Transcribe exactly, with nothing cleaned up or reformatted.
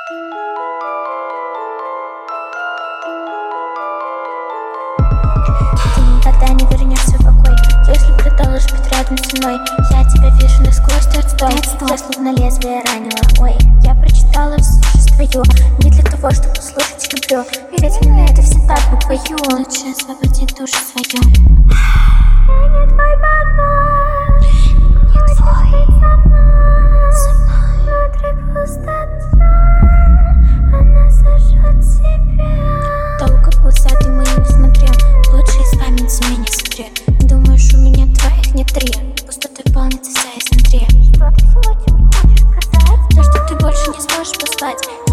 Ты никогда не вернешься в покой, если продолжишь быть рядом со мной. Я тебя вижу насквозь, ты отстой. Я словно лезвие ранила. Ой, я прочитала все жизнь твою не для того, чтобы слушать люблю. И ведь именно это всегда буквою. Лучше освободи душу свою. Я не твой богат, не твой со мной, со мной. Внутри пустота, она сожжет себя. Долго в глаза ты мои не смотрел, лучше из памяти меня сотри. Думаешь, у меня твоих нет три, пустотой полнится вся изнутри. Что ты сегодня не хочешь сказать? То, что ты больше не сможешь послать.